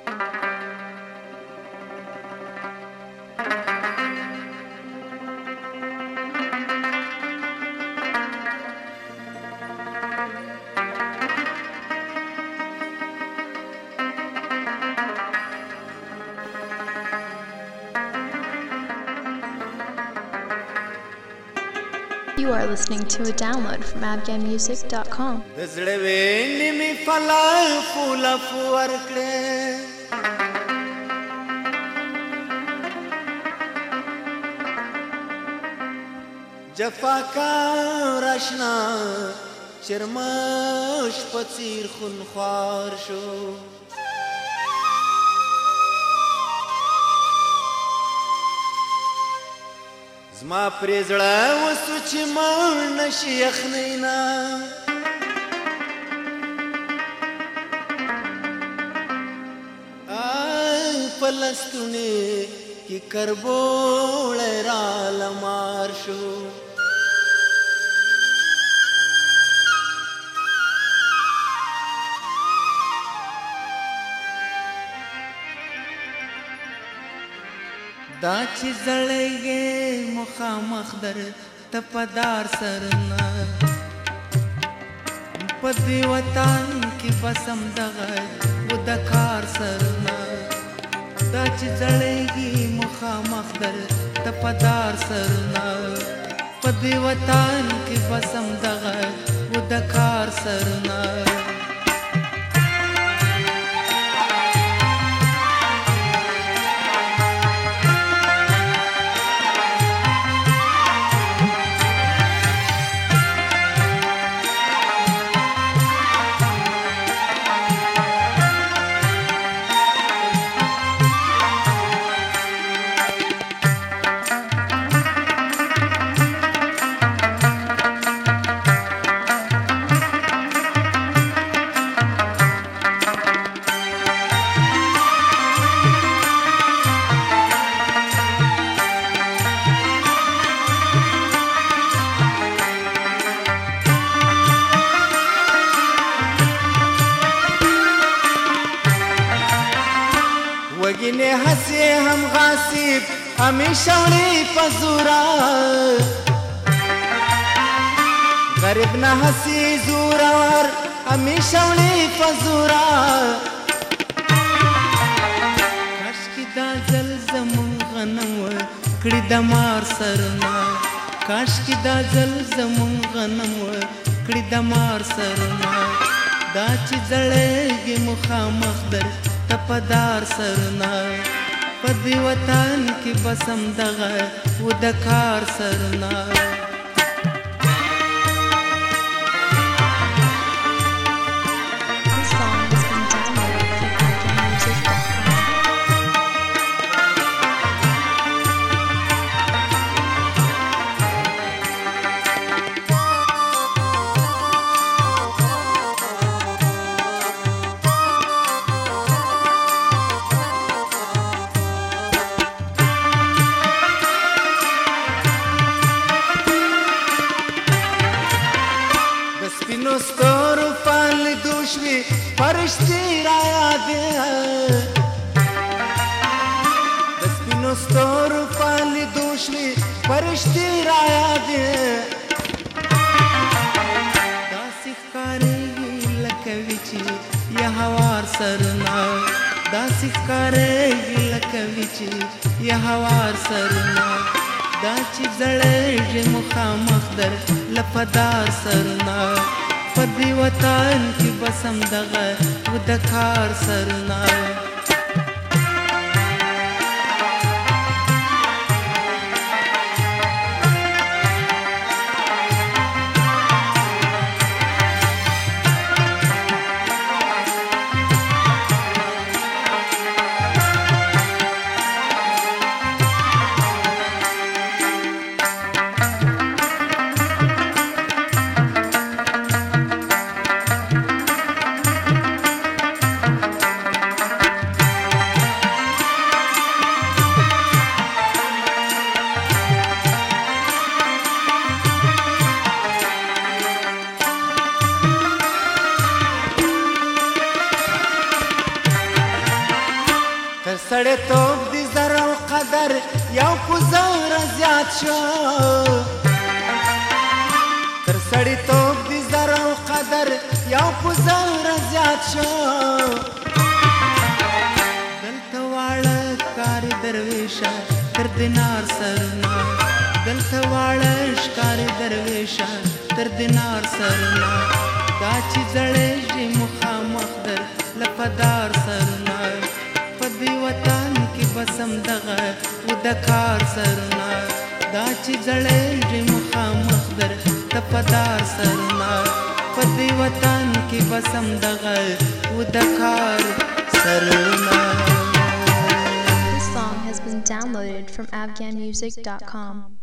You are listening to a download from abgamusic.com. Dezleveni mi fala fula fuarkle Jafaka rashna Chermash patsir khun khwar sho زما پرزړه وسو چې مان نشي یخنینا پلستونه کی کربوړ را لمار شو دا چې زړګې مخامخ در تپدار سرنا پدې وطن کې بسم دغه ودکار سرنا دا چې زړګې مخامخ در تپدار سرنا پدې وطن کې بسم دغه ودکار سرنا وگینه حسی هم غاصب همیشه وړي پزورا غریب نه حسی زورور همیشه وړي پزورا کاش کی دا زلزم غنم کړي د مار سرنا کاش کی دا زلزم غنم کړي د مار سرنا دا چې زړګي مخامخ در تپدار سرنا پدې وطن کې بسم دغه ودکار سرنا This song has been downloaded from abgamusic.com. سپینو ستورو پال دوشوي فرشتي را یاد د سپینو ستورو پال دوشوي فرشتي را یاد داسې ښکارېږي لکه وي چې یا هوار سرنا داسې ښکارېږي لکه وي چې یا هوار سرنا دا چې زړګې مخامخ در لپدار سرنا پدې وطن کې بسم دغه ودکار سرنا سړیتوب د زر او قدر یو په زره زیات شو تر سړیتوب د زر او قدر یو په زره زیات شو دلته واړه ښکاري درویشه تر دینار سرنا دلته واړه ښکاري درویشه تر دینار سرنا دا چې زړېږي مخامخ در لپدار سرنا په دې وطن کې بسم دغه و د کار سرنا دا چې زړېږي مخامخ در لپدار سرنا په دې وطن کې بسم دغه و د کار سرنا. This song has been downloaded from afghanmusic.com.